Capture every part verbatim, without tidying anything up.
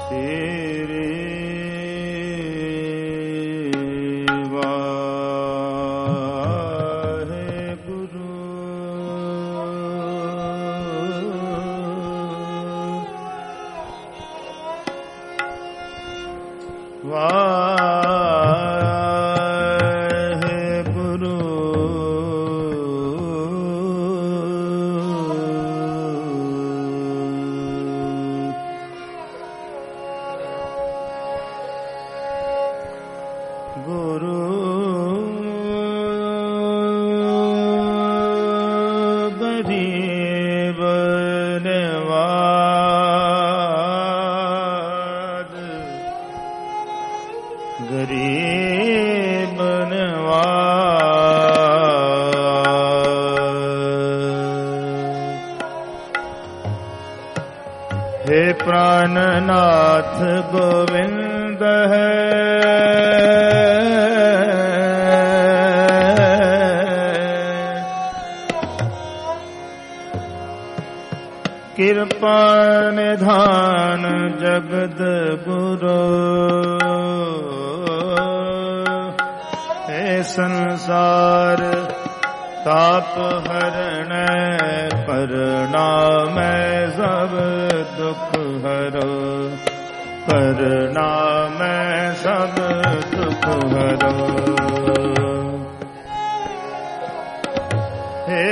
तेरे हे प्राणनाथ गोविंद है कृपा निधान जगद गुरु हे संसार ताप हरण करना मैं सब दुख हरो करना मैं सब दुख हरो हे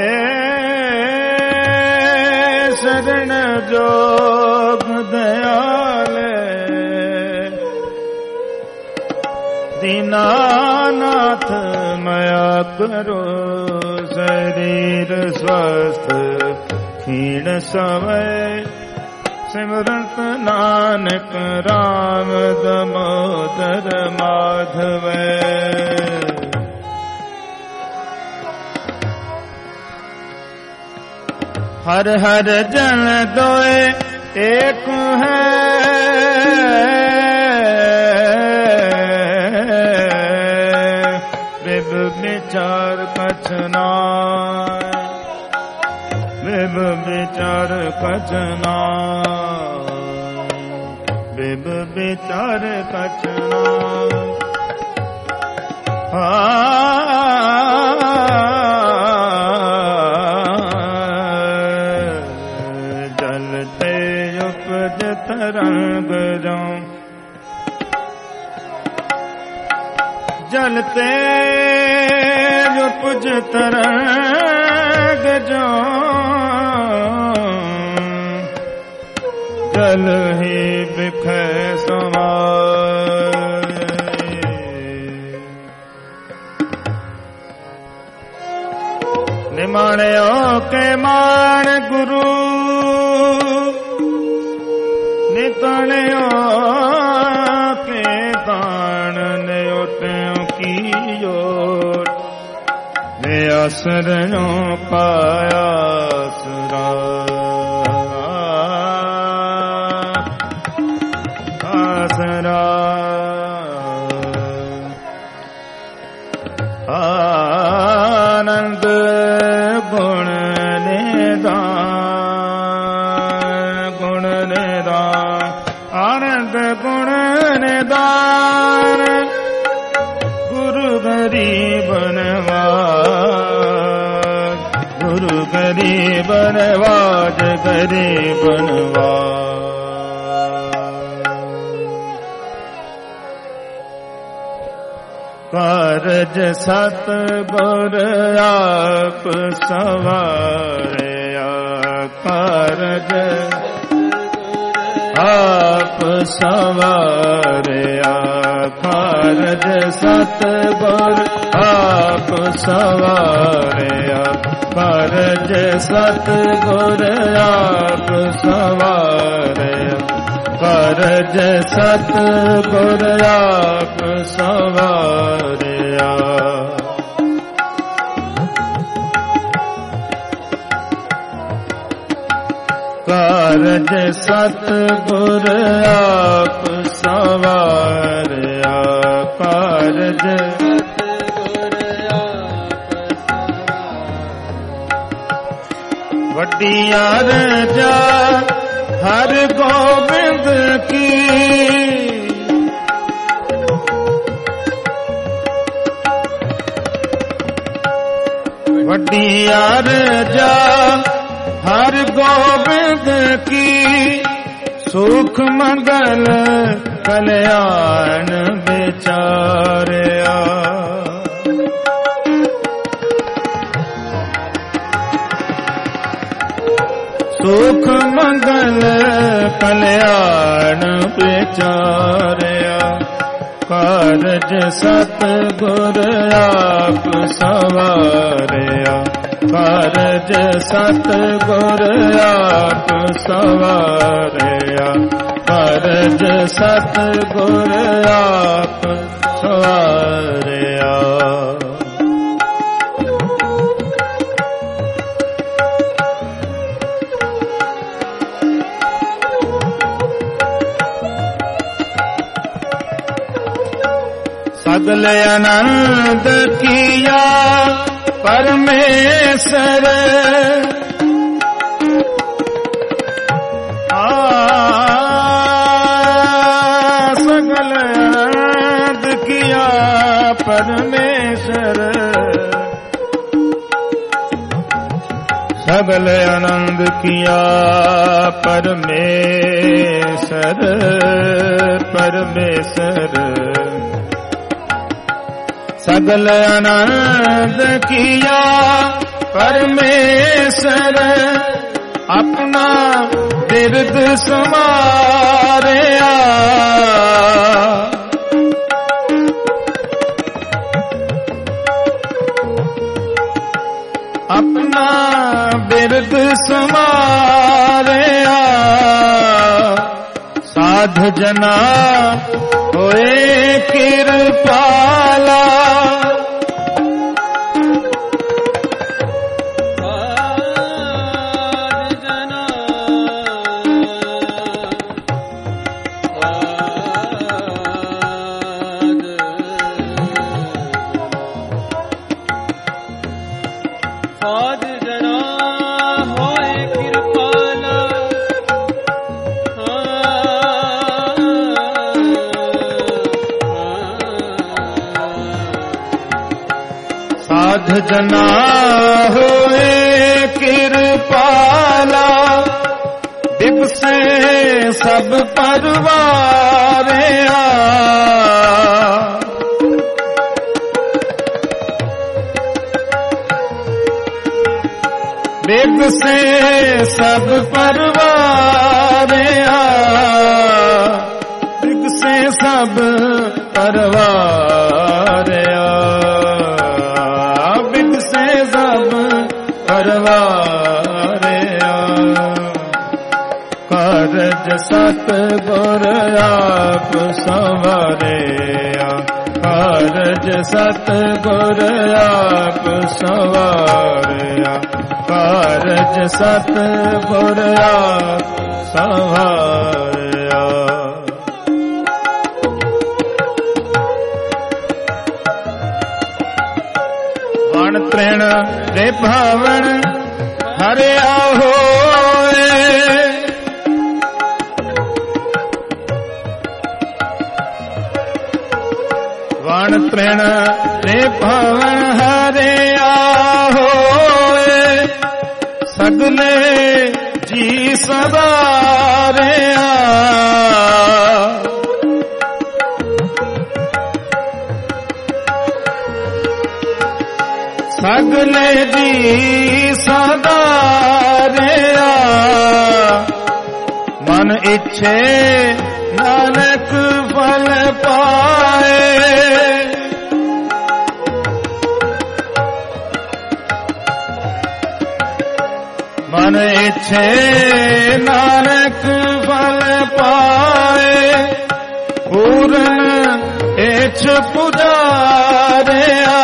शरण जोग दयाले दीनानाथ मया करो शरीर स्वस्थ क्षीण समय सिमरत नानक राम दामोदर माधव हर हर जन दोए एक है विब विचार कछना विब विचार कछना विब विचार कछना जलते उपज तरंग जाऊं जलते उपज तरंग जाऊं जल ही बिखे समाए निमाणियों के मान गुरु नितणियों के दान न्योटियों की ओर वे असरयों पाया सुरा आसरा आनंद गुण निदान गुण निदान आनंद गुण निदान गुरु गरीब नवाज गुरु गरीब नवाज गरीब नवाज कारज सतगुर आप सवारे कारज आप सवारे कारज सतगुर आप सवारे कारज सतगुर आप सवारे कारज सतगुर आप सवारिया कारज सतगुर आप सवारिया कारज वड्डिया रजा हर गोविंद की दिया रजा हर गोबिंद की सुख मंगल कल्याण विचारया। सुख मंगल कल्याण विचारया। कारज सतगुर आप सवारया। कारज सतगुर आप सवारया। कारज सतगुर आप सवारया। सगल आनंद किया परमेश्वर आ सगल आनंद किया परमेश्वर। सगल आनंद किया परमेश्वर परमेश्वर। सगल आनंद किया परमेश्वर अपना बिरद समारया। अपना बिरद समारया। साध जना होए कृपाला। साध जना होए कृपाला। दिवसे सब परवारया। दिवसे सब परवारया। दिवसे सब परवारया। परवारया। कारज सतगुर आप सवारया। कारज सतगुर आप सवारया। कारज सतगुर आप सवारया। वण तृण रे भावण हरिया होए। वण तृण रे भावण हरिया होए। सगले जी सवारया। सगले जी सवारया। मन इच्छे नानक फल पाए। मन इच्छे नानक फल पाए। पूरन इच्छ पुजारया।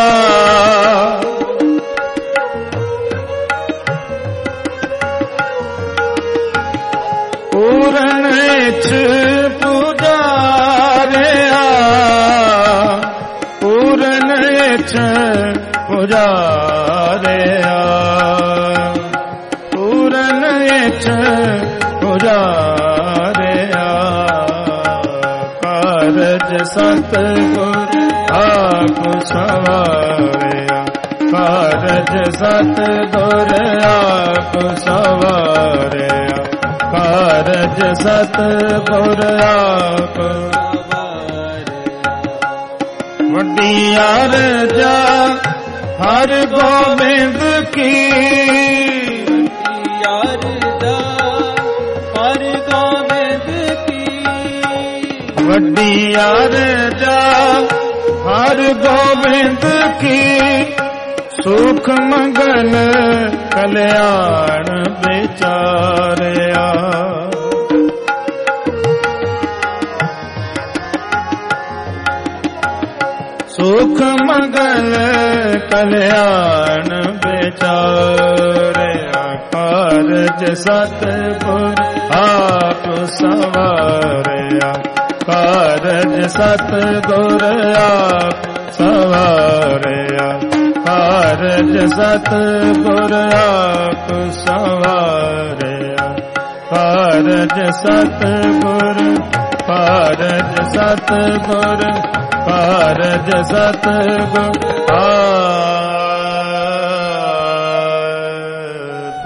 पूरन इच्छ पुजारया। पूरन इच्छ पुजारया। पूरन इच्छ पुजारया। कारज सतगुर आप सवारया। ਕਾਰਜ ਸਤਿਗੁਰ ਆਪ ਸਵਾਰਿਆ, ਕਾਰਜ ਸਤਿਗੁਰ ਆਪ ਵੱਡੀ ਅਰਜਾ ਹਰ ਗੋਬਿੰਦ ਕੀ, ਅਰਜਾ ਹਰ ਗੋਬਿੰਦ ਕੀ, ਵੱਡੀ ਅਰਜਾ ਹਰ ਗੋਬਿੰਦ ਕੀ, ਸੁਖ ਮੰਗਲ ਕਲਿਆਣ ਵਿਚਾਰਿਆ। ਸੁਖ ਮੰਗਲ ਕਲਿਆਣ ਵਿਚਾਰਿਆ, ਕਾਰਜ ਸਤਿਗੁਰ ਆਪ ਸਵਾਰਿਆ, ਕਾਰਜ ਸਤਿਗੁਰ ਆਪ ਸਵਾਰਿਆ, ਕਾਰਜ ਸਤਿਗੁਰ ਆਪ ਸਵਾਰਿਆ, ਕਾਰਜ ਸਤਿਗੁਰ, ਕਾਰਜ ਸਤਿਗੁਰ, ਕਾਰਜ ਸਤਿਗੁਰ ਆਪ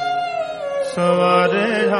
ਸਵਾਰਿਆ।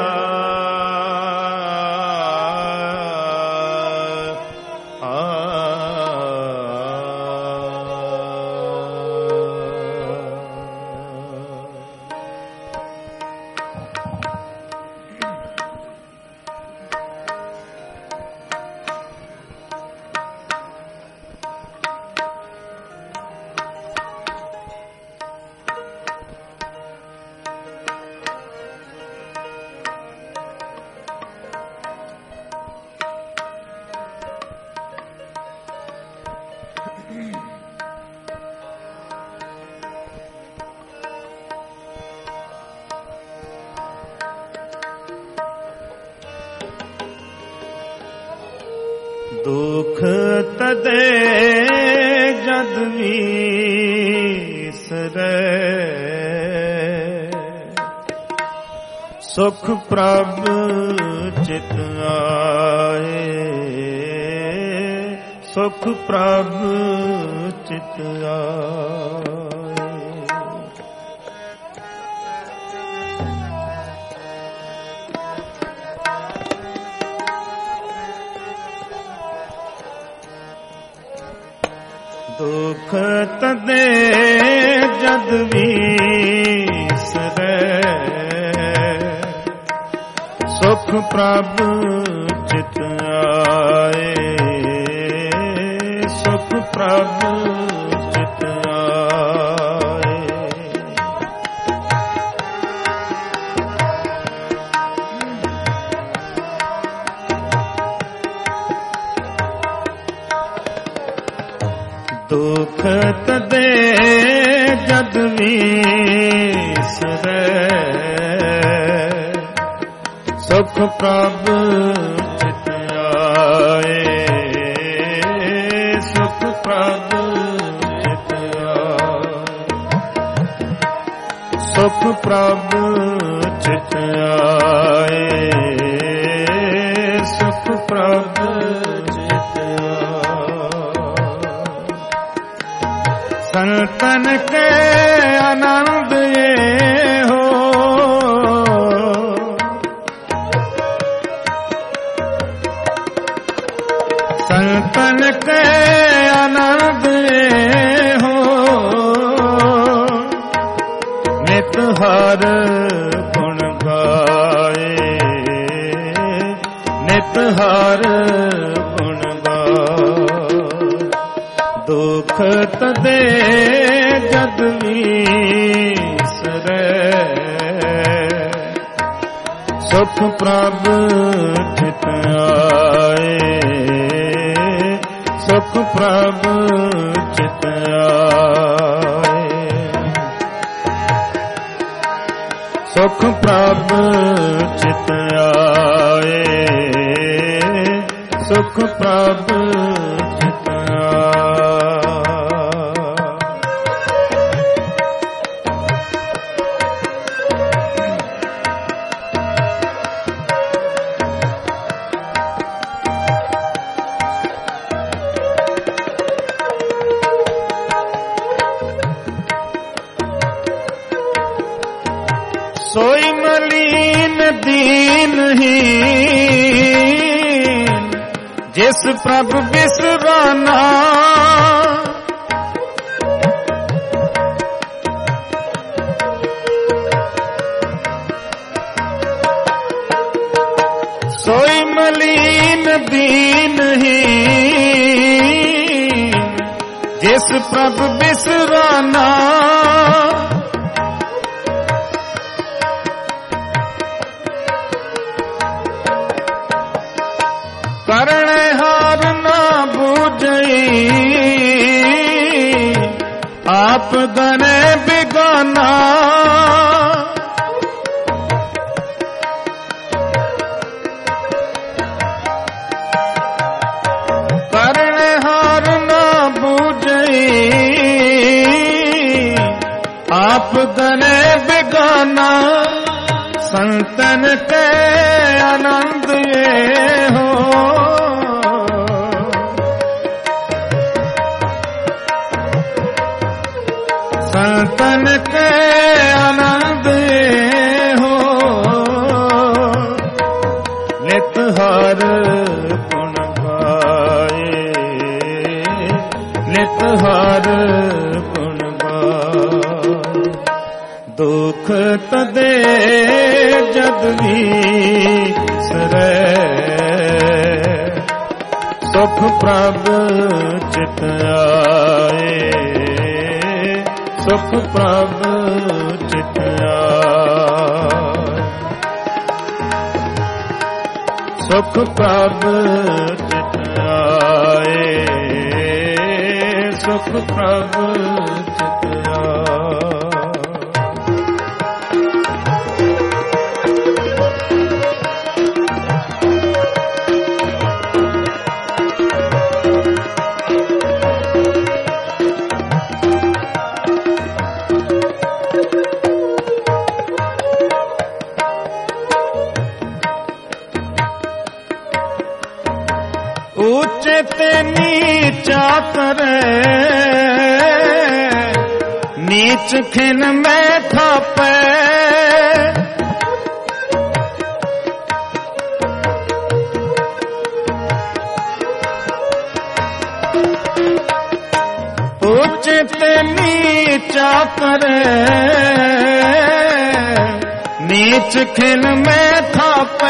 ਦੁਖ ਤਦੇ ਜਦ ਵੀਸਰੈ, ਸੁਖ ਪ੍ਰਭ ਚਿਤ ਆਏ, ਸੁਖ ਪ੍ਰਭ ਚਿਤ ਆਏ। ਦੁਖ ਤਦੇ ਜਦ ਵੀਸਰੈ, ਸੁਖ ਪ੍ਰਭ ਚਿਤ ਆਏ, ਸੁਖ ਪ੍ਰਭ ਚਿਤ ਆਏ। ਦੁਖ ਤਦੇ ਜਦ ਵੀਸਰੈ, ਸੁਖ ਪ੍ਰਭ ਚਿਤ ਆਏ, ਸੁਖ ਪ੍ਰਭ ਚਿਤ ਆਏ, ਸੁਖ ਪ੍ਰਭ ਚਿਤ ਆਏ, ਸੁਖ ਪ੍ਰਭ ਚਿਤ ਆਏ। ਸੰਤਨ ਕੇ ਆਨੰਦ ਇਹ ਹੋ, ਸੰਤਨ ਕੇ ਆਨੰਦ ਇਹ ਹੋ, ਨਿਤ ਹਰ ਗੁਣ ਗਾਏ, ਨਿਤ ਹਰ ਗੁਣ ਗਾਏ। ਦੁਖ ਤਦੇ ਜਦ ਵੀਸਰੈ, ਸੁਖ ਪ੍ਰਭ ਚਿਤ ਆਏ, ਸੁਖ ਪ੍ਰਭ ਚਿਤ ਆਏ, ਸੁਖ ਪ੍ਰਭ ਚਿਤ ਆਏ, ਸੁਖ ਪ੍ਰਭ ਚਿਤ ਆਏ। दीनहीन जिस प्रभु बिसराना, सोई मलीन दीनहीन जिस प्रभु बिसराना, करने हार ना बूझई आप दने बिगाना, करने हार ना बूझई आप दने बिगाना, संतन के आनंद ये हो, संतन के आनंद ये हो, नित हर गुण गाए, नित हर गुण गाए, दुख तदे जद भी सरे, सुख प्रभ चित आए, सुख प्रभ चित आए, सुख प्रभ चित आए, सुख प्रभ चित आए। ऊंचे ते नीचा करे, नीच खिन में थापे, ऊंचे ते नीचा करे, नीच खिन में थापे,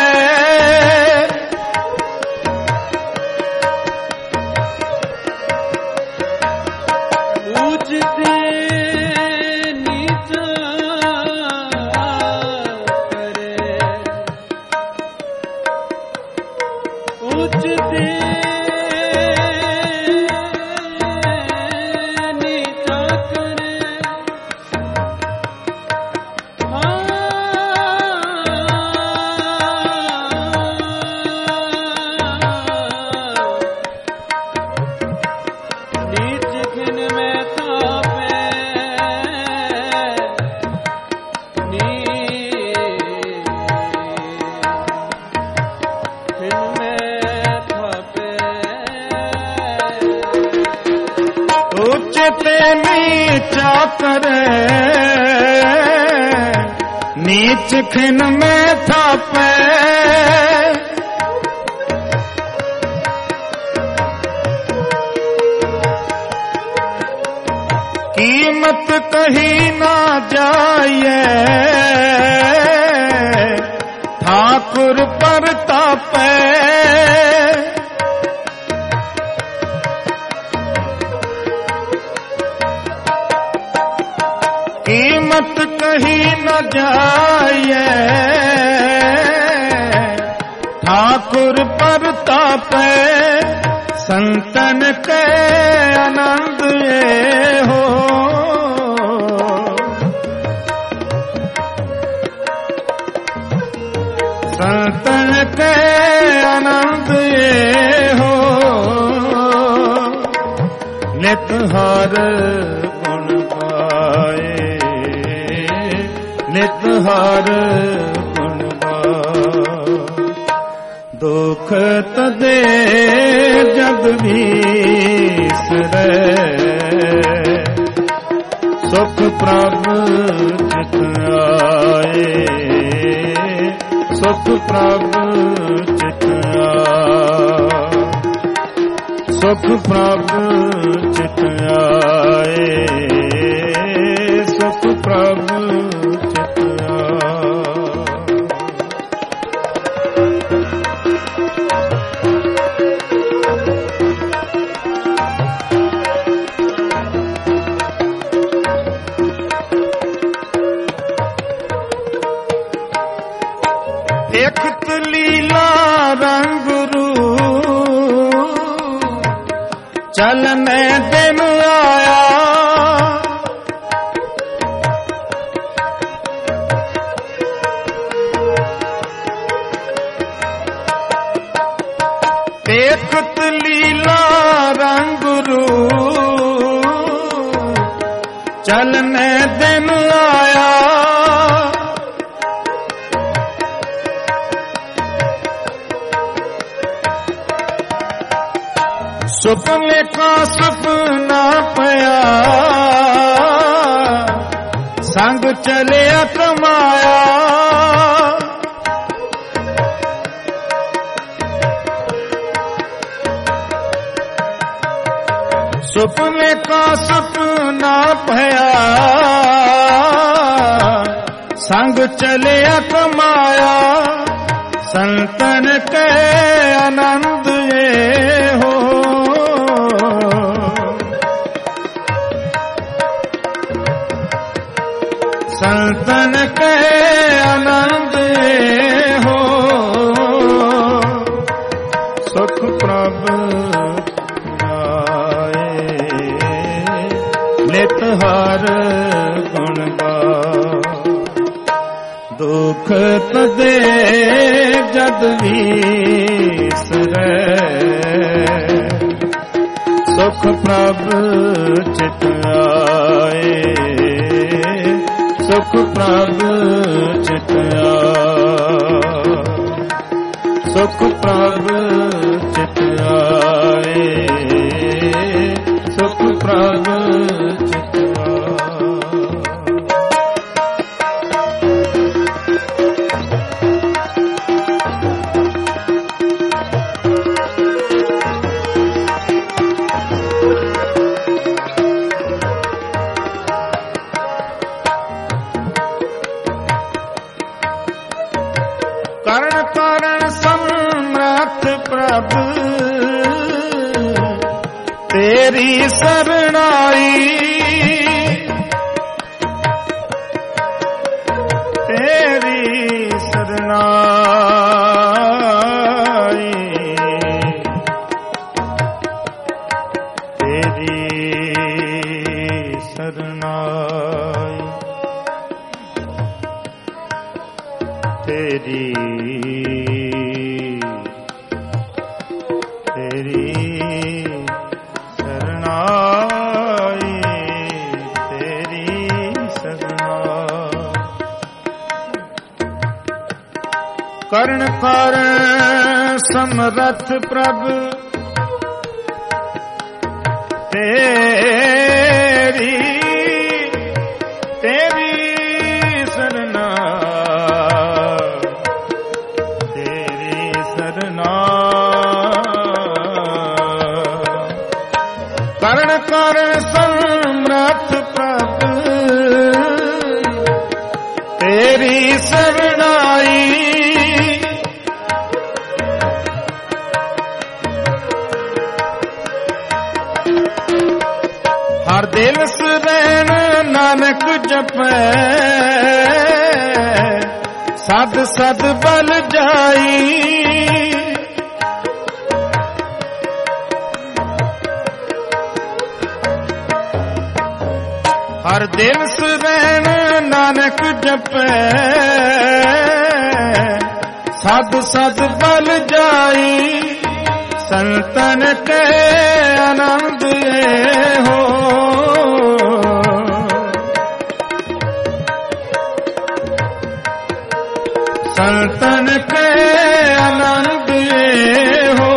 ते नीचा करे, नीच खिन में थापे, कीमत कहीं ना जाए, ठाकुर पर तापे, कीमत कहीं न जाए, ठाकुर पर तापे, संतन के आनंद ये हो, संतन के आनंद ये हो, नित हर गुण गाए, नित हर गुण गाए, दुख तदे जग भीसरे, सुख प्रभ चित आए, ਸੁਖ ਪ੍ਰਭ ਚਿਤ ਆਏ, ਸੁਖ ਪ੍ਰਭ ਚਿਤ ਆਏ, ਸੁਖ ਪ੍ਰਭ ਚਿਤ ਆਏ। ਦੇਖਤ ਲੀਲਾ ਰੰਗ ਰੂਪ ਚਲਨੇ ਦਿਨ ਆਇਆ, ਦੇਖਤ ਲੀਲਾ ਰੰਗ ਰੂਪ ਚਲਨੇ ਦਿਨ ਆਇਆ, ਸੁਪਨੇ ਕਾ ਸੁਪਨਾ ਪਿਆ, ਸੰਗ ਚਲਿਆ ਕਮਾਇਆ, ਸੁਪਨੇ ਕਾ ਸੁਪਨਾ ਪਿਆ, ਸੰਗ ਚਲਿਆ ਕਮਾਇਆ, ਸੰਤਨ ਕੇ ਆਨੰਦ ਇਹ ਹੋ, संतन के आनंद हो, सुख प्रभ आए, नित हर गुण गाए, दुख तदे जद विसरै, सुख प्रभ चित आए, सुख प्रभ चित आए, सुख प्रभ चित आए, सुख प्रभ चित आए। करण कारण समर्थ प्रभ तेरी शरणाई, तेरी शरणाई, तेरी शरणाई, तेरी तेरी शरणाई, तेरी शरणाई। करण कारण समरथ प्रभ तेरी तेरी शरणाई, तेरी शरणाई। करण कारण समरथ प्रभ तेरी शरणाई, हर दिल सुरैन नानक जपै, सद सद बल जाई, हर दिल सुरैन नानक जपै, सद सद बल जाई, संतन के आनंद हो, संतन के आनंद हो।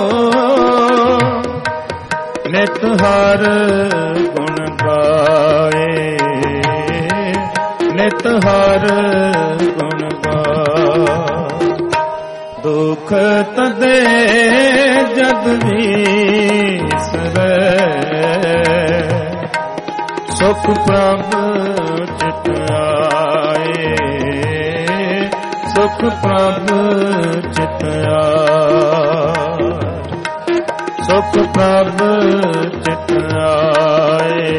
नित हर गुण गाए, नित हर गुण गाए। दुख तदे जद विसरै सुख प्रभ चित आए सुख प्रभ चित आए सुख प्रभ चित आए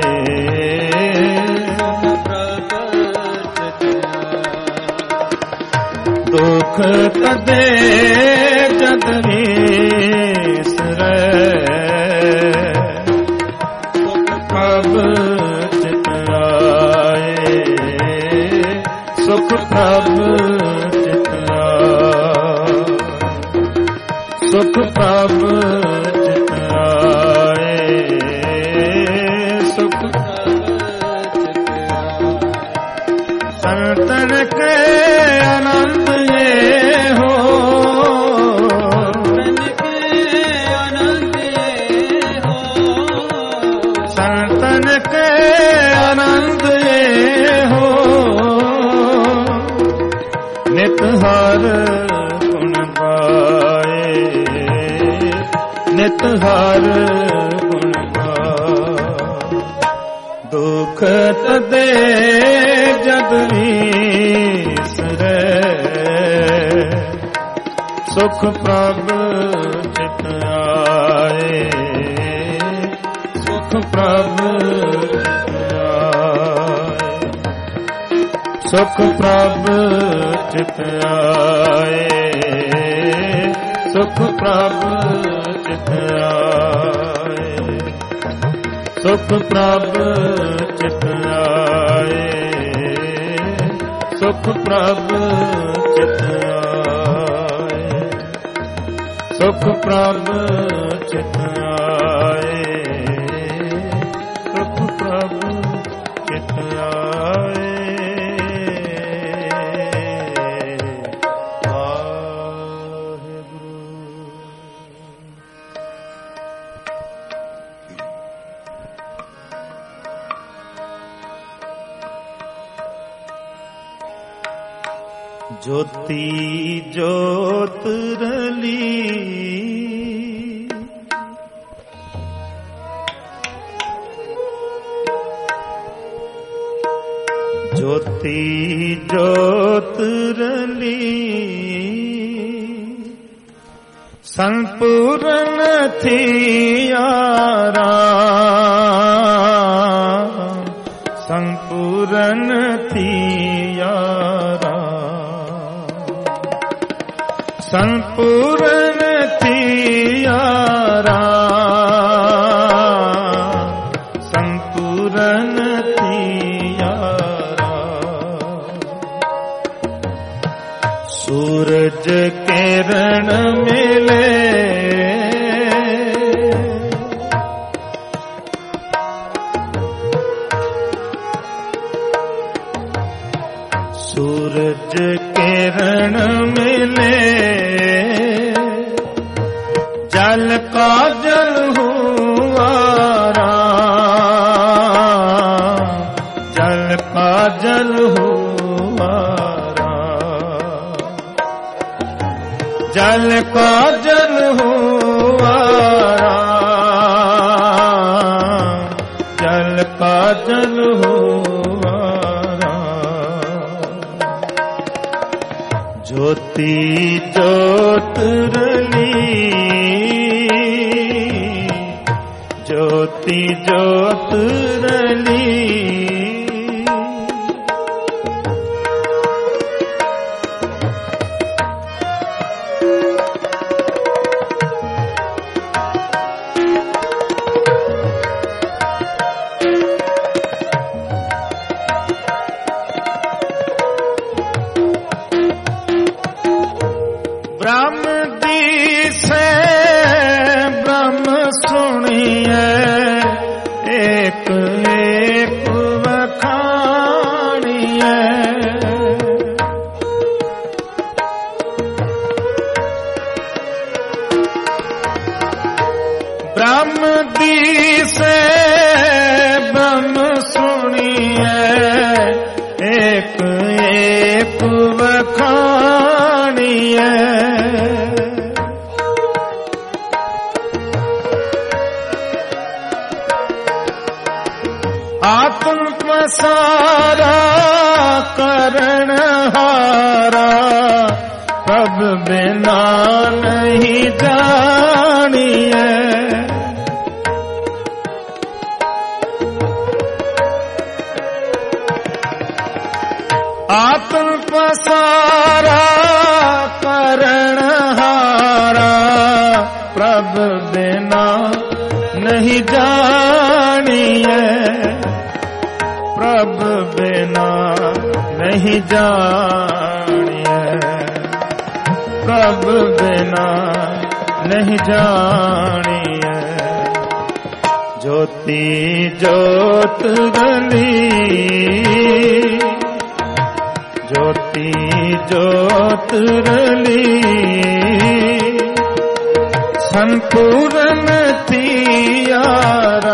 दुख तदे जद विसरै सुख प्रभ चित आए सुख प्रभ चित आए सुख प्रभ चित आए सुख संतन के आनंद ये हो संतन के आनंद ये हो नित हर गुण गाए नित हर गुण गाए दुख तदे जद विसरै सुख प्रभ चित आए सुख प्रभ चित आए सुख प्रभ चित आए सुख प्रभ चित आए सुख प्रभ चित आए सुख प्रभ चित आए सुख प्रभ चित आए सुख प्रभ चित आए ज्योति ज्योत रली ज्योति ज्योत रली संपूर्ण थी यारा संपूर्ण थी यारा संपूर्ण थी यारा संपूर्ण थी यारा सूरज किरण मिले सूरज किरण मिले जल का जल हुआरा जल का जल हुआरा जल का जल हुआरा जल का जल हुआरा ज्योति ज्योत रली ज्योति ज्योत रली ब्रह्म दिसे ब्रह्म सुनिए एक एक वखानिए ब्रह्म दिसे ब्रह्म सुनिए एक एक वखानिए आत्म पसारा करण हारा प्रभ बिना नहीं जानिए। आत्म पसारा करण हारा प्रभ बिना नहीं जानिए। प्रभ बिना नहीं जानिए। प्रभ बिना नहीं जानिए। ज्योति ज्योत रली ज्योति ज्योत रली संपूर्ण तियारा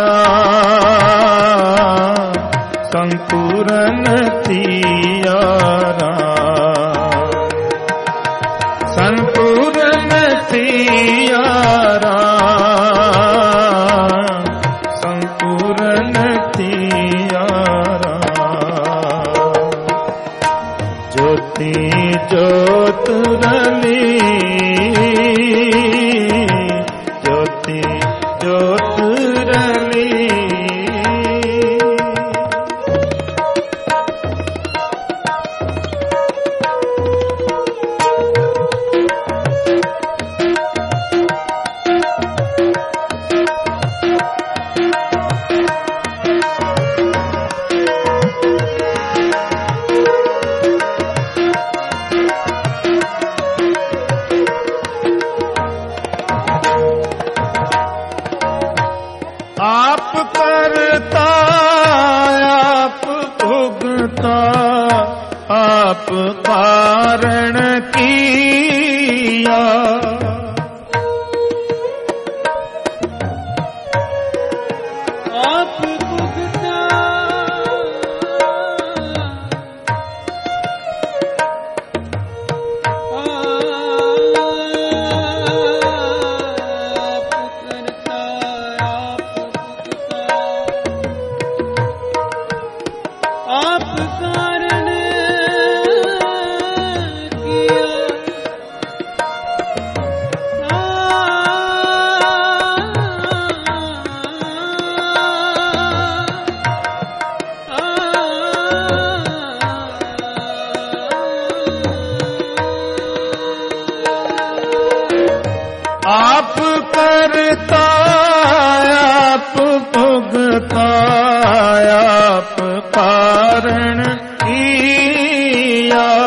संपूर्ण तियारा संपूर्ण तियारा संपूर्ण तियारा। ज्योति ज्योत रली ज्योति ज्योत रली। आप करता आप भुगता आप कारण किया। आप भुगता आप करता आप भुगता आप कारण किया।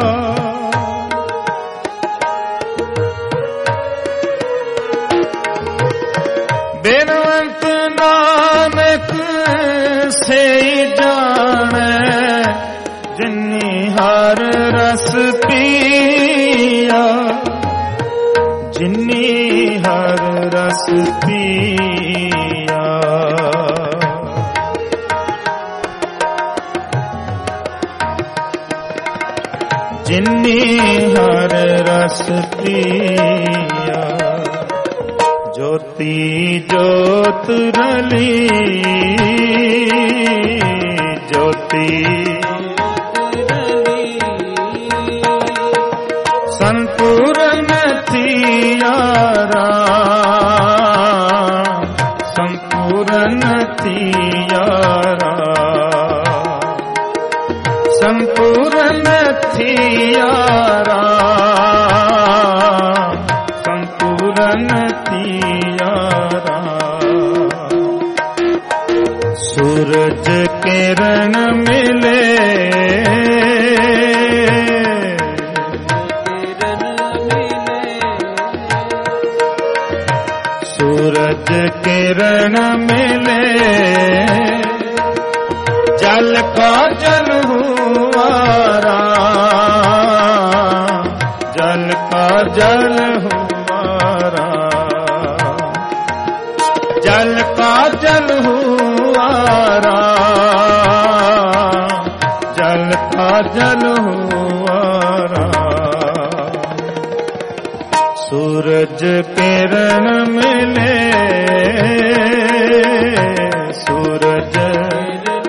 बिनवंत नानक से जाने जिन्नी हर रस पिया। जिन्नी हर रस पिया। जिन्नी हर रस पिया। ज्योति ज्योत रली ज्योति संपूर्ण तियारा संपूर्ण तियारा संपूर्ण तियारा संपूर्ण तियारा। सूरज किरण मिले सूरज किरण मिले जल का जल हुआ जल का जल हुआ जल का जल हुआ जल का जल हुआ। सूरज किरण मिले सूरज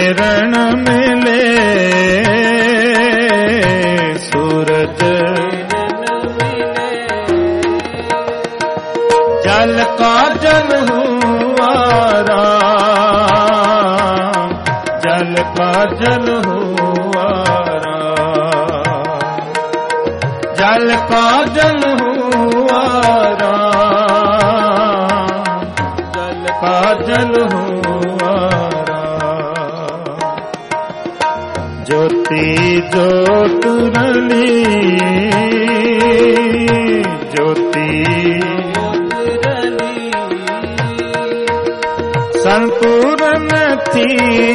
किरण मिले सूरज जल का जल हुआ राम, जल का जल हुआ राम, जल का जल हुआ राम, जल का जल हुआ राम। ज्योति ज्योत रली, ज्योति संपूर्ण थी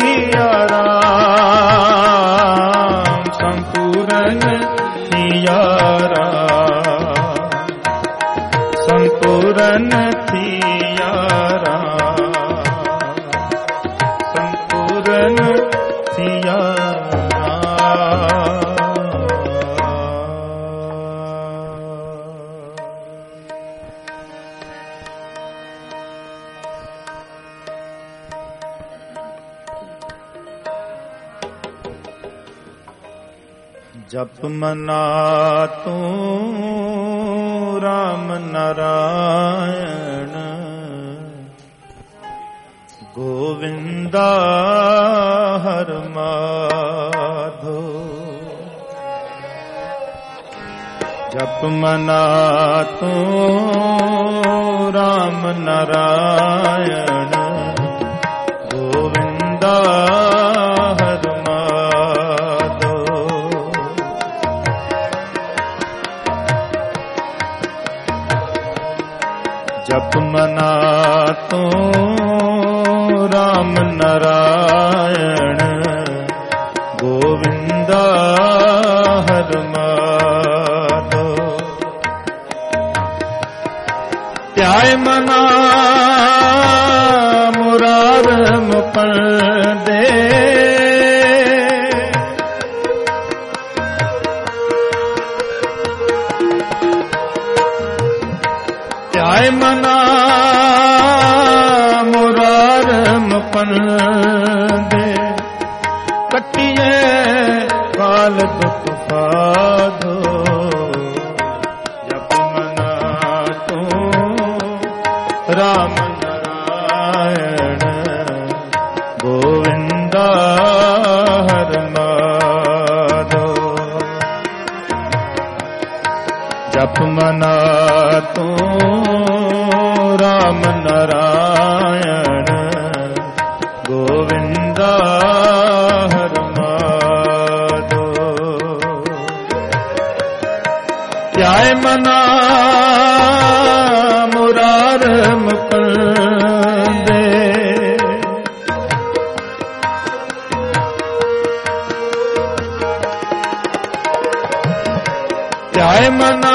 राम, संपूर्ण थी राम, संपूर्ण थी राम, संपूर्ण थी जप मना तू राम नारायण गोविंदा हर माधो। जप मना तू राम नारायण गोविंदा हर माधो। जप मना तू राम नारायण गोविंदा हर माधो। त्याय मना मुरार मुकुंद दे, त्याय मना मुरार मुकुंद दे, कटिए काल दुख साधो। जप मना तू राम नारायण गोविंदा हर माधो। जप मना तू राम नारायण गोविंदा हर माधो। त्याय मना मुरार मुकुंद दे, त्याय मना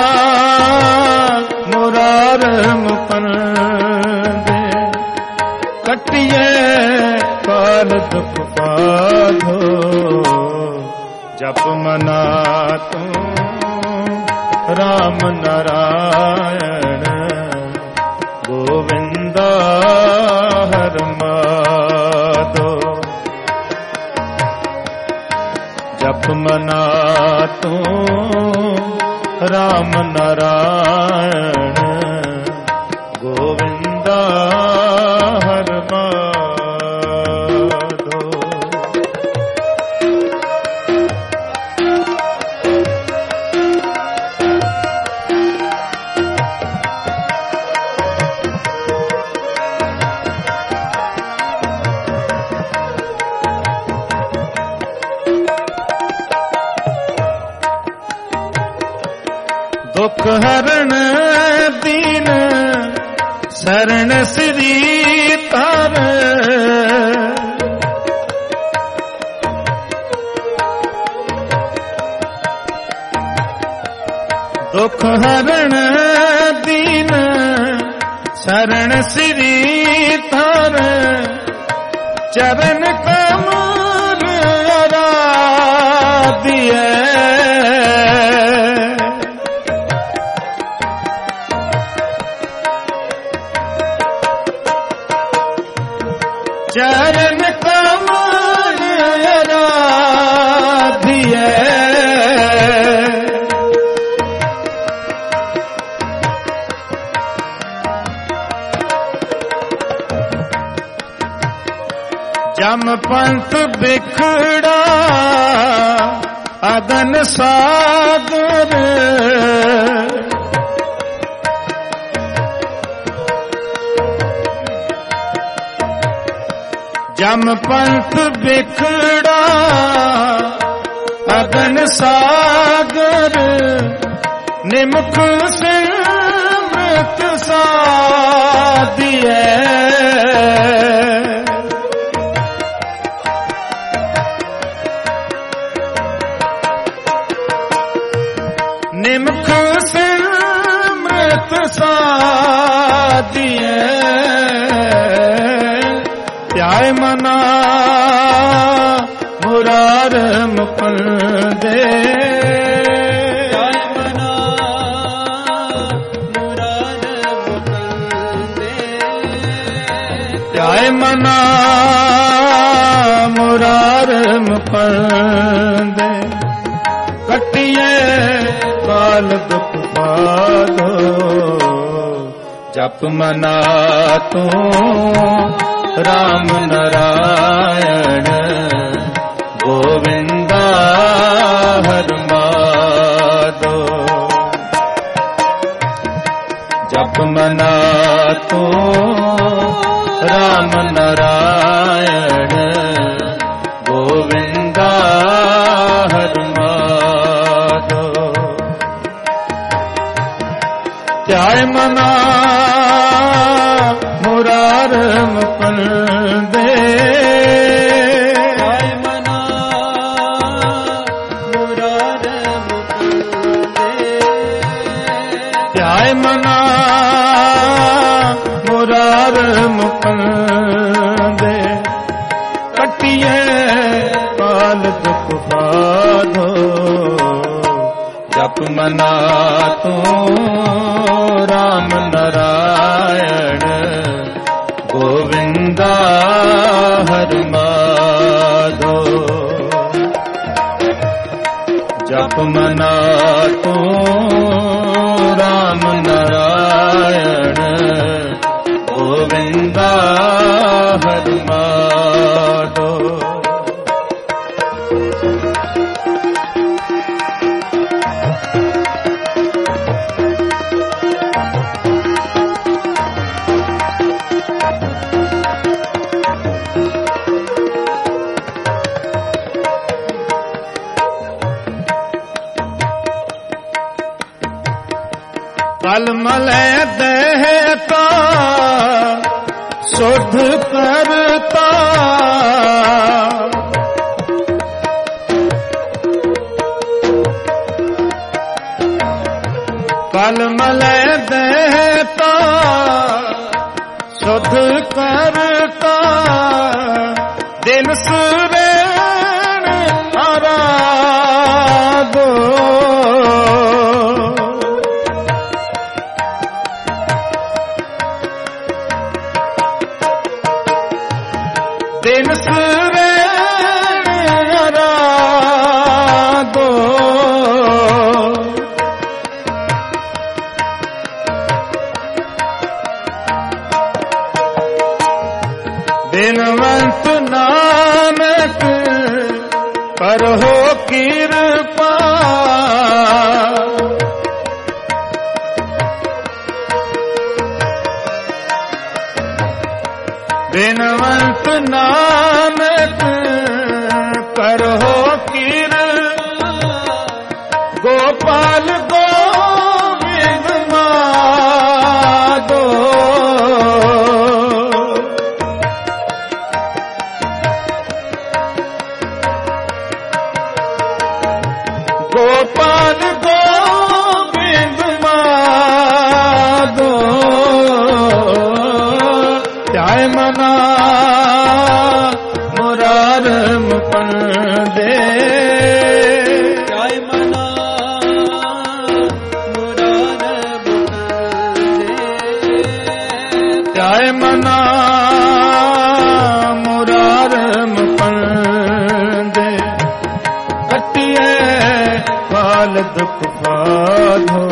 मुरार मुकुंद दे, कटिए काल दुख साधो। जप मना तू राम नारायण गोविंदा हर माधो। जप मना तू राम नारायण गोविंदा हर माधो। दुख हरण दीन शरण श्री तार, दुख हरण दीन शरण श्री तार, चरण कमल आराधिए। चरण कमल जम पंथ बिखड़ा अगन सागर, जम पंथ बिखड़ा अगन सागर, निमुख सिमरत साधिए। निमुख सिमरत साधिए, ध्याय मना मुरार मुकुंद दे। ध्याय मना मुरार मुकुंद दे, कटिए काल दुख बाधो, जप मना तू राम नारायण गोविंदा हर माधो। जप मना तू राम नारायण गोविंदा हर माधो। ध्याय मना मुरार मुकुंद दे। ध्याय मना मुरार मुकुंद दे। ध्याय मना मुरार मुकुंद दे, कटिए काल दुख बाधो, जप मना तू राम नारायण गोविंदा हर माधो। जप मना तू राम नारायण गोविंदा हर माधो। कल मलै देहता शुद्ध करता, कल मलै देहता शुद्ध करता, दिन सुरैन आराधो। दिन सुरैन आराधो, दिनवंत नानक करहो कृपा, दिनवंत नानक करहो कृपा, गोपाल गोविंद माधो। गोपाल गोविंद माधो। ध्याय मना मुरार मुकुंद दे। ध्याय मना मुरार मुकुंद दे। ध्याय मना मुरार मुकुंद दे, कटिए काल दुख बाधो,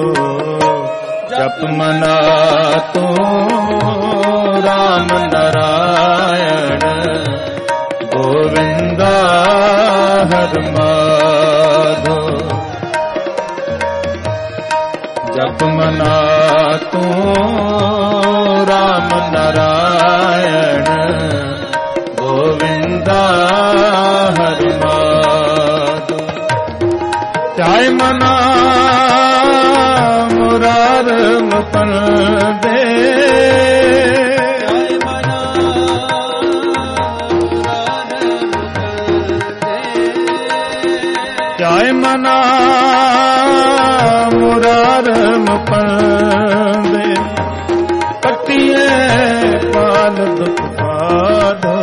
जप मना तू राम नारायण हर माधो जप मना तू राम नारायण गोविंदा हर माधो चाहे मना मुरार मुकुंद दे चाहे मना मुरार मुकुंद दे कटिए पाल दुख पाधो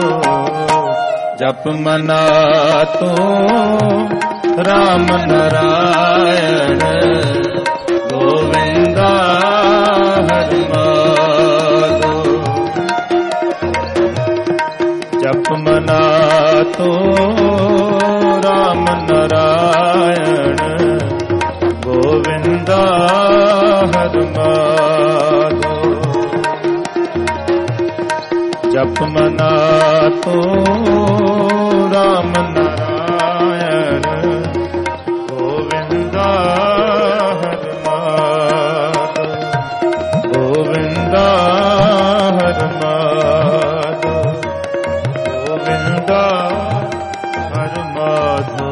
जप मना तू राम नारायण गोविंदा हर माधो जप मना तो राम नारायण गोविंदा हर माधो जप मना तो राम नारायण गोविंदा हर माधो गोविंदा हर माधो गोविंदा हर माधो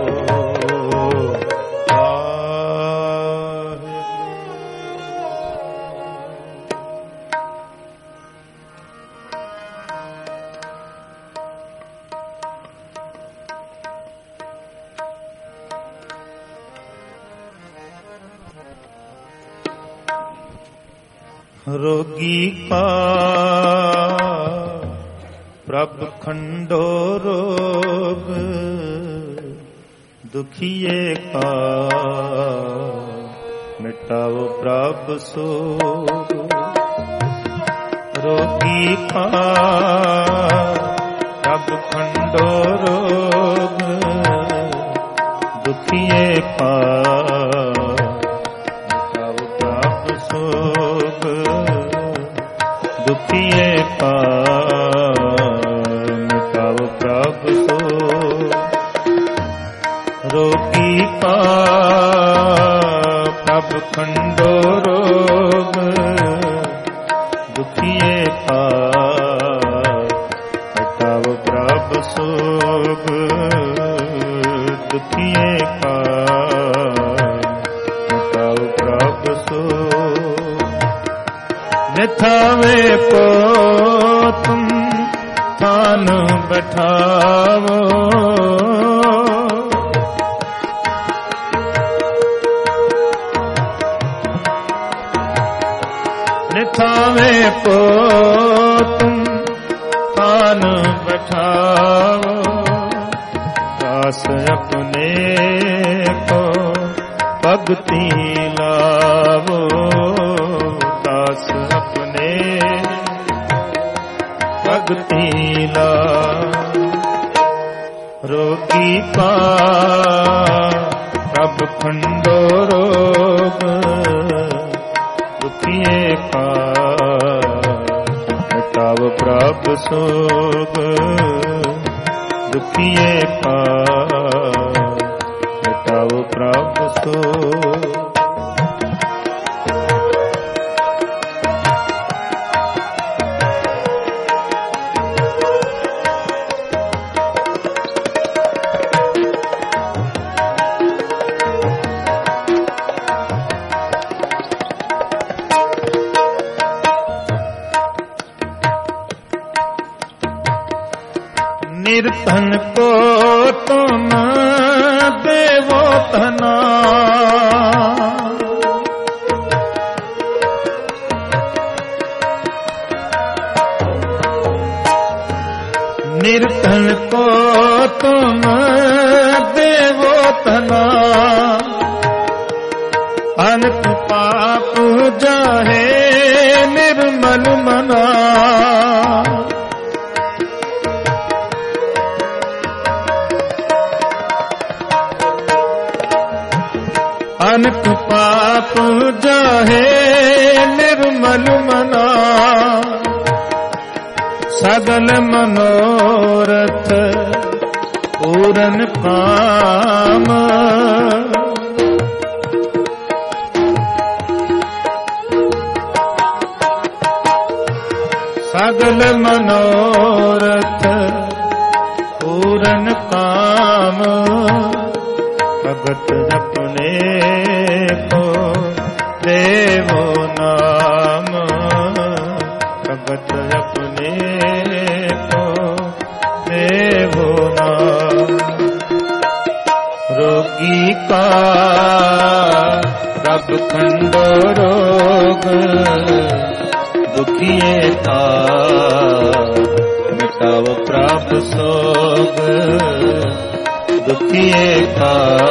रोगी का प्रभ खंडो रोग दुखिए का मिटाओ प्रभ सोग रोगी का प्रभ खंडो रोग दुखिए का मिटाओ प्रभ सोग दुखिए का मिटाओ प्रभ सोग रोगी का प्रभ खंडो रोग दुखिए का मिटाओ प्रभ सोग दुखिए का मिटाओ प्रभ सोग निथावे को तुम थान बैठावो निथावे को तुम थान बैठावो दास अपने को भक्ति लावो दास अपने भक्ति ला रोगी का प्रभ खंडो रोग दुखिए का मिटाओ प्रभ सोग दुखिए का मिटाओ प्रभ सोग निर्धन को तुम देवो धना निर्धन को तुम देवो धना अनंत पाप जाहे निर्मल मना अनंत पाप जाहे निर्मल मना सगल मनोरथ पूरन काम सगल मनोरथ पूरन काम भगत अपने को देवो नाम भगत अपने को देवो नाम रोगी का रब खंडो रोग दुखिए का मिटाओ प्राप सोग दुखिए का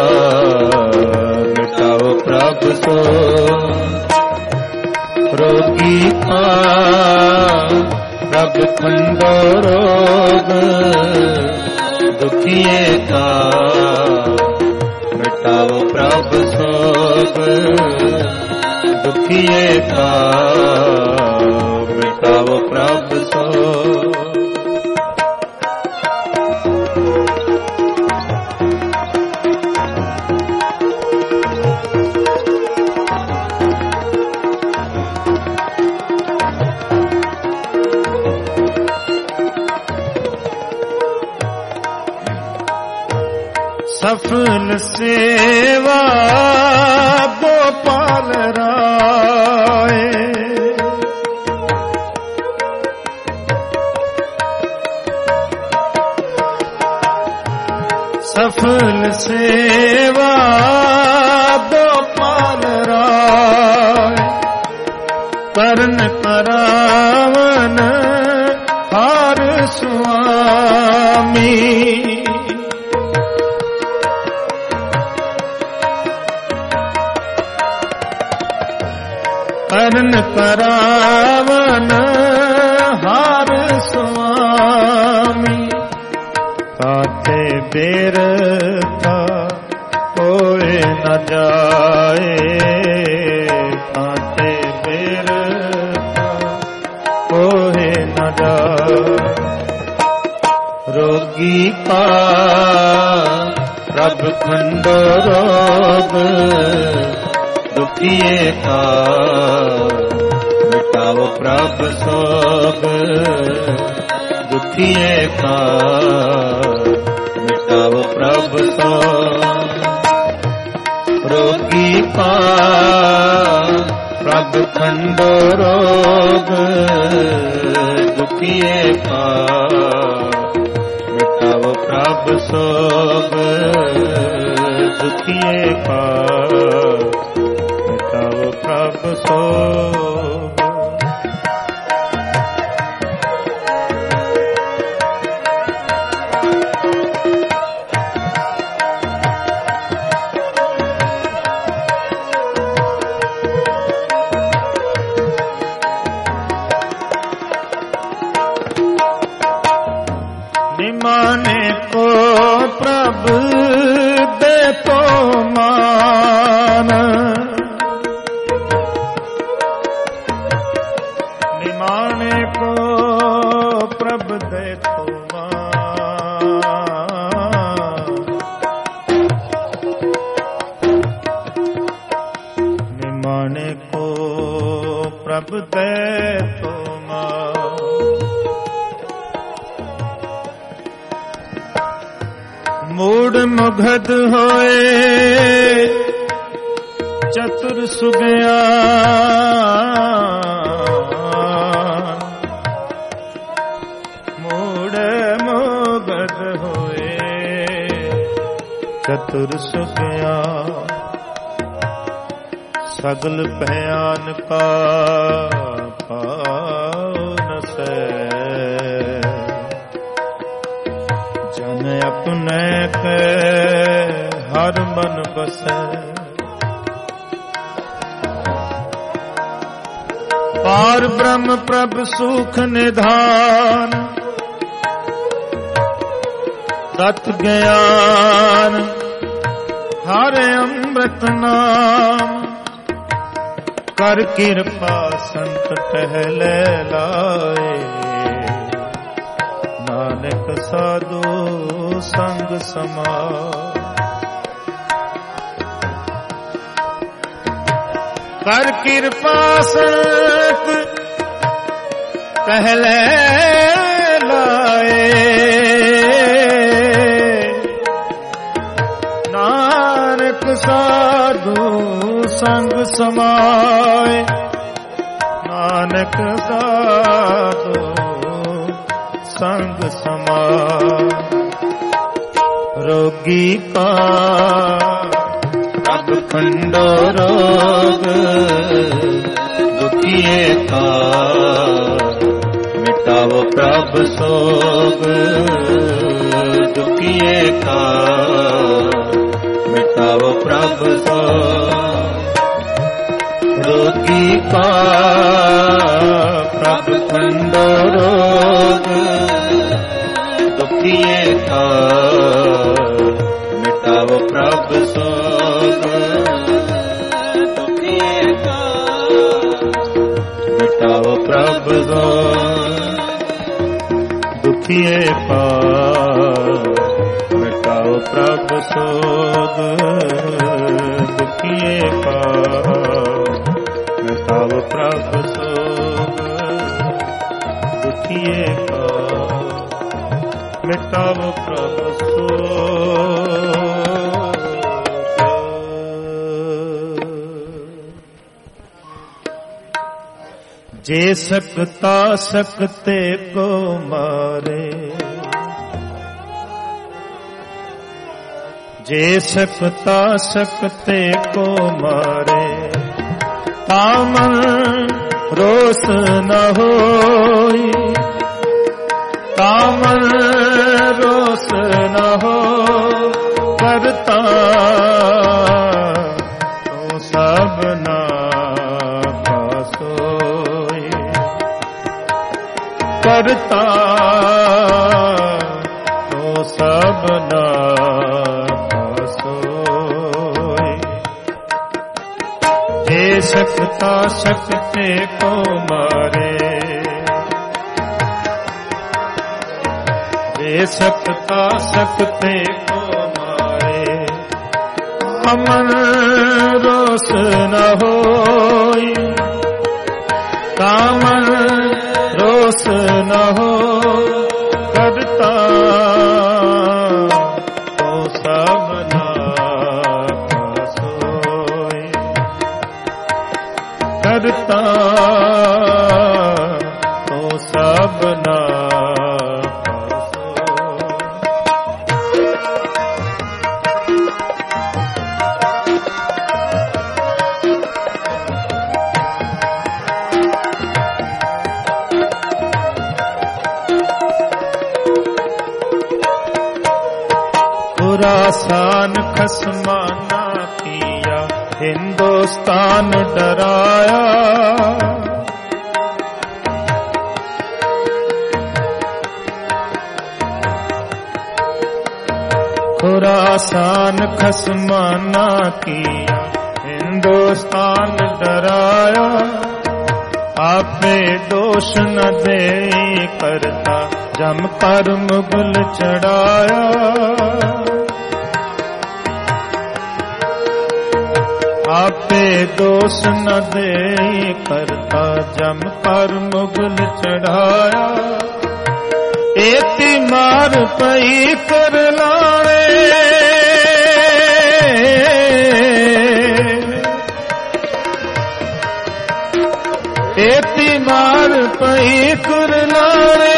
मिटाओ प्राप सोग रोगी का रब खंडो रोग दुखिए का मिटाओ प्राप सोग दुखिए का मिटाओ प्राप सोग सफल सेवा गोपाल राय सफल सेवा गोपाल राय करण करावन हार स्वामी करण करावन हार स्वामी काते बेर का कोई न जाए काते बेर का कोई न जाए रोगी का रब खंडो रोग दुखिए का मिटाओ प्राप सोग दुखिए का मिटाओ प्राप सोग रोगी का रब खंडो रोग दुखिए का मिटाओ प्राप सोग दुखिए का प्रभ सोग निमाने को प्रभु दे तो मान निमाने को प्रभु दे तो निमाने को प्रभु दे तो मूड मुगध होए चतुर सुगया मूड मुगध होए चतुर सुगया सगल भयान का पावन से जन अपने के हर मन बसे पार ब्रह्म प्रभ सुख निधान तत् ज्ञान हरे अमृत नाम कर कृपा संत टहले लाए नानक साधु संग समाए। कर कृपा संत कहले लाए, नानक साधु संग समाए। नानक साधु संग समाए। रोगी का अब खंडो रोग, दुखिए का मिटाओ प्रभु सोग। दुखिए का मिटाओ प्रभु सोग। रोगी का प्रभु खंडो रोग, दुखिए का मिटाओ प्रभु सोग। दुखिए का मिटाओ प्रभु सोग। दुखिए का मिटाओ प्रभु सोग। दुखिए का मिटाओ प्रभु सोग। दुखिए का मिटाओ प्रभु सोग। जे सकता सकते को मारे, जे सकता सकते को मारे। तामन रोष न होई, तामन रोष न हो। करता तो सब ना का सोई। करता तो सब ना का सोई। जे सकता सकते को मारे, जे सकता सकते को मारे। अमन रोष न होई, कामन रोष न हो। करता तो सब ना का सोई। करता तो सब ना का सोई। खुरासान खसमाना किया, हिंदुस्तान डराया। खुरासान खसमाना किया, हिंदुस्तान डराया। आपे दोष न दे करता, जम पर मुगल चढ़ाया। आपे दोष न दे करता, जम पर मुगल चढ़ाया। एती मार पई कर लाए, एती मार पई कर लाए।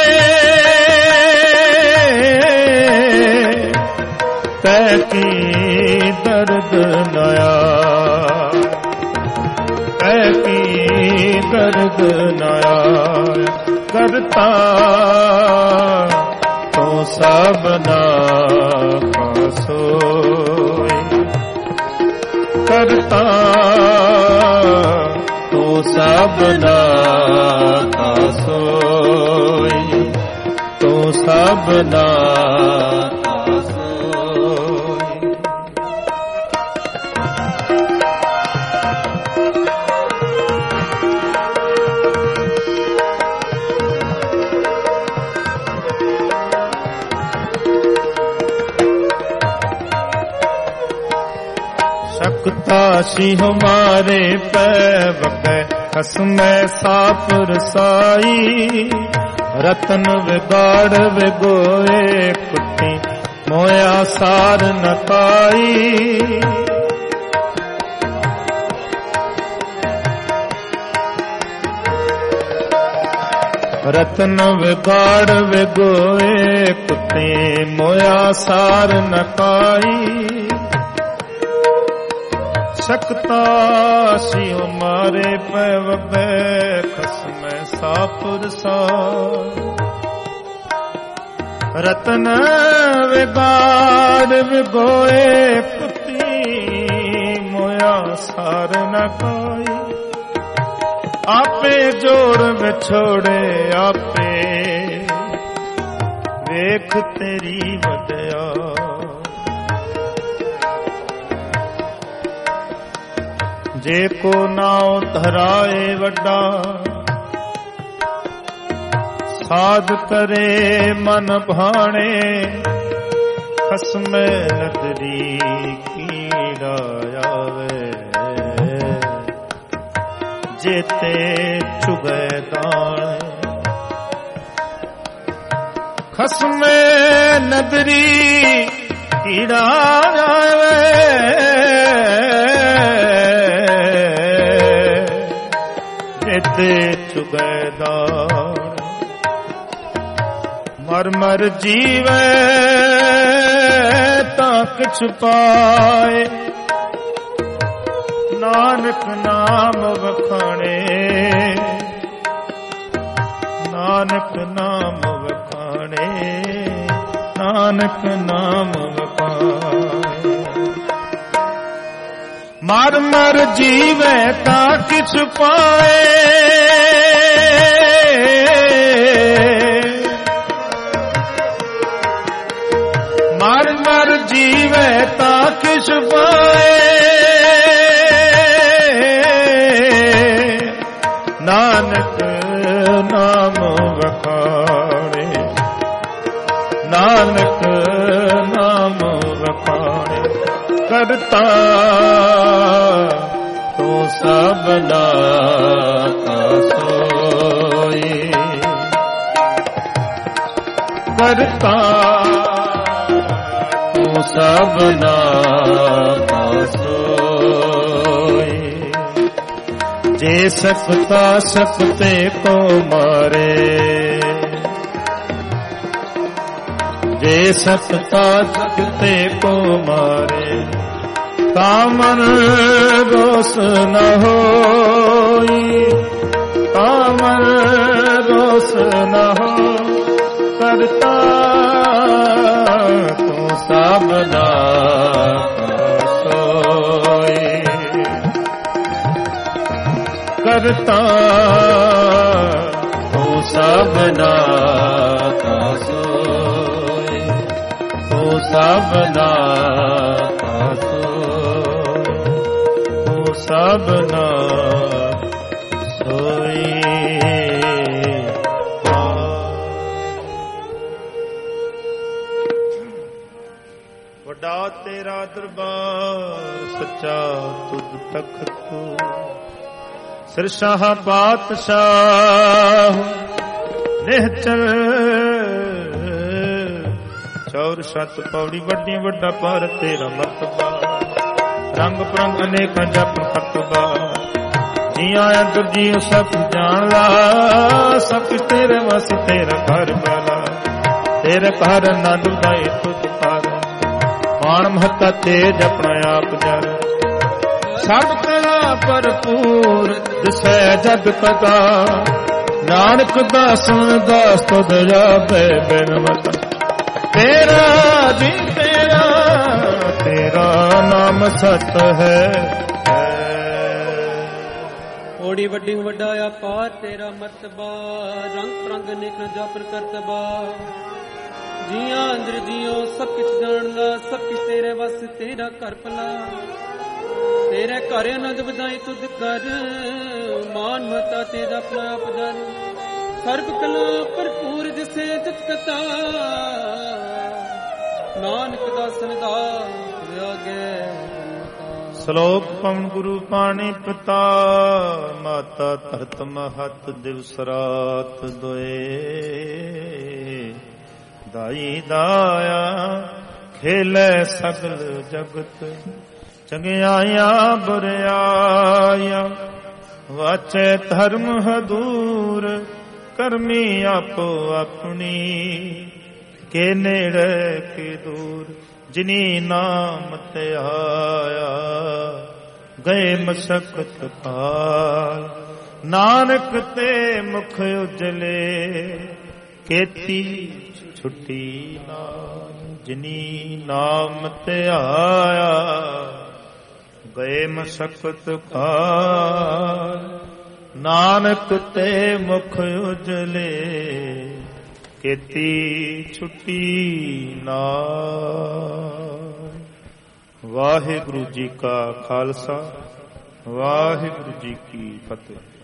तैकी दर्द नया, तैकी दर्द नया। करता तो सब ना का सोई। करता तो सब ना का सोई। तो सब ना का सोई। ਸੀ ਹਮਾਰੇ ਪੈ ਵਗੈ ਖਸਮੈ ਸਾਪ ਰਸਾਈ ਰਤਨ ਵਿਗਾੜ ਵਿਗੋਏ ਕੁੱਟੀ ਮੋਇਆ ਸਾਰ ਨ ਪਾਈ ਰਤਨ ਵਿਗਾੜ ਵਿਗੋਏ ਕੁੱਤੇ ਮੋਇਆ ਸਾਰ ਨ ਪਾਈ ਸਕਤਾ ਸੀ ਹਮਾਰੇ ਪੈ ਵਬੈ ਖਸਮੈ ਸਾਪੁਰ ਸਾਰ ਰਤਨ ਵਿਗਾੜ ਵਿਗੋਏ ਕੁੱਤੀ ਮੋਇਆ ਸਾਰ ਨ ਪਾਈ ਆਪੇ ਜੋੜ ਵਿਛੋੜੇ ਆਪੇ ਵੇਖ ਤੇਰੀ ਵਡਿਆ ਜੇ ਕੋ ਨਾਉ ਧਰਾਏ ਵੱਡਾ ਸਾਧ ਕਰੇ ਮਨ ਭਾਣੇ ਖਸਮੈ ਨਦਰੀ ਕੀੜਾ ਆਵੇ ਜੇਤੇ ਚੁਗੈ ਦਾਣ ਖਸਮੇ ਨਦਰੀ ਕੀੜਾ ਆਵੇ ਜੇਤੇ ਚੁਗੈ ਦਾਣ ਮਰ ਮਰ ਜੀਵੈ ਤਾਂ ਕਿਛ ਪਾਏ ਨਾਨਕ ਨਾਮ ਵਖਾਣੇ ਨਾਨਕ ਨਾਮ ਵਖਾਣੇ ਨਾਨਕ ਨਾਮ ਵਖਾਣੇ ਮਰ ਮਰ ਜੀਵੈ ਤਾਂ ਕਿਛ ਪਾਏ ਮਰ ਮਰ ਜੀਵੈ ਤਾਂ ਕਿਛ ਪਾਏ ਨਾਨਕ ਨਾਮ ਵਖਾਣੇ ਨਾਨਕ ਨਾਮ ਵਖਾਣੇ ਕਰਤਾ ਤੂੰ ਸਭਨਾ ਕਾ ਸੋਈ ਕਰਤਾ ਤੂੰ ਸਭਨਾ ਕਾ ਸੋਈ ਜੇ ਸਕਤਾ ਸਕਤੇ ਕੋ ਮਾਰੇ ਜੇ ਸਕਤਾ ਸਕਤੇ ਕੋ ਮਾਰੇ ਤਾਂ ਮਨ ਰੋਸ ਨ ਹੋਈ ਤਾਂ ਮਨ ਰੋਸ ਨ ਹੋ ਕਰਤਾ ਤੂੰ ਸਭਨਾ ਸੋਈ ਕਰਤਾ ਤੂੰ ਸਭਨਾ ਕਾ ਸੋਈ ਤੂੰ ਸਭਨਾ ਕਾ ਸੋਈ ਤੂੰ ਸਭਨਾ ਸੋਈ ਵੱਡਾ ਤੇਰਾ ਦਰਬਾਰ ਸੱਚਾ ਤੁਧ ਤਖਤ ਸਿਰਸ਼ਾਹ ਪਾਤਸ਼ਾਹ ਨਿਹਚਲ ਚੌਰ ਸਤ ਪੌੜੀ ਵੱਡੀ ਵੱਡਾ ਪਰ ਤੇਰਾ ਮਰਤਬਾ ਰੰਗ ਪ੍ਰੰਗ ਅਨੇਕਾਂ ਜਪ ਖਤਬਾ ਜੀਆਂ ਅੰਦਰ ਜੀਉ ਸਭ ਜਾਣ ਲਾ ਸਭ ਤੇਰੇ ਵਸ ਤੇਰਾ ਘਰ ਵਾਲਾ ਤੇਰੇ ਘਰ ਆਨੰਦ ਉਦਾਏ ਤੁਧ ਕਰ ਮਾਣ ਮਹੱਤਾ ਤੇਜ ਆਪਣਾ ਆਪ ਜਰ ਸਭ ਕਲਾ ਭਰਪੂਰ ਦਿਸੈ ਜਗ ਕਦਾ ਨਾਨਕ ਦਾਸਨ ਦਾਸ ਤੁਧ ਜਾਪੈ ਬਿਨਵਤ ਤੇਰਾ ਜੀ ਤੇਰਾ ਤੇਰਾ ਨਾਮ ਸਤ ਹੈ ਓੜੀ ਵੱਡੀ ਵੱਡਾ ਆਪਾਰ ਤੇਰਾ ਮਰਤਬਾ ਰੰਗ ਪ੍ਰੰਗ ਅਨੇਕ ਜਪ ਕਰਤਬਾ ਜੀਆਂ ਅੰਦਰ ਜੀਓ ਸਭ ਕੁਛ ਜਾਣਦਾ ਸਭ ਕੁਛ ਤੇਰੇ ਵਸ ਤੇਰਾ ਘਰ ਭਲਾ ਤੇਰੇ ਘਰ ਆਨੰਦ ਵਧਾਈ ਤੁਧ ਕਰ ਮਾਨ ਮਤਾ ਤੇਰਾ ਆਪਣਾ ਆਪ ਜਨ ਸਰਬ ਕਲਾ ਭਰਪੂਰ ਜਿਸੇ ਤਿਤ ਕਤਾ ਨਾਨਕ ਦਾਸਨ ਦਾ ਵਿਆਗੇ ਸ਼ਲੋਕ ਪਵਨ ਗੁਰੂ ਪਾਣੀ ਪਿਤਾ ਮਾਤਾ ਧਰਤ ਮਹਤ ਦਿਵਸ ਰਾਤ ਦੋਏ ਦਾਈ ਦਾਇਆ ਖੇਲੇ ਸਗਲ ਜਗਤ ਚੰਗਿਆਈਆਂ ਬੁਰਿਆਈਆਂ ਵਾਚੇ ਧਰਮ ਹਦੂਰ ਕਰਮੀ ਆਪੋ ਆਪਣੀ ਕੇ ਨੇੜੇ ਕੇ ਦੂਰ ਜਿਨੀ ਨਾਮ ਧਿਆਇਆ ਗਏ ਮਸਕਤ ਕਾਲ ਨਾਨਕ ਤੇ ਮੁਖ ਉਜਲੇ ਕੀਤੀ ਛੁੱਟੀ ਨਾਲ ਜਿਨੀ ਨਾਮ ਧਿਆਇਆ ਗਏ ਮਸਕਤ ਕਾਲ ਨਾਨਕ ਤੇ ਮੁਖ ਉਜਲੇ ਕੀਤੀ ਛੁੱਟੀ ਨਾਲ। ਵਾਹਿਗੁਰੂ ਜੀ ਕਾ ਖਾਲਸਾ ਵਾਹਿਗੁਰੂ ਜੀ ਕੀ ਫਤਿਹ।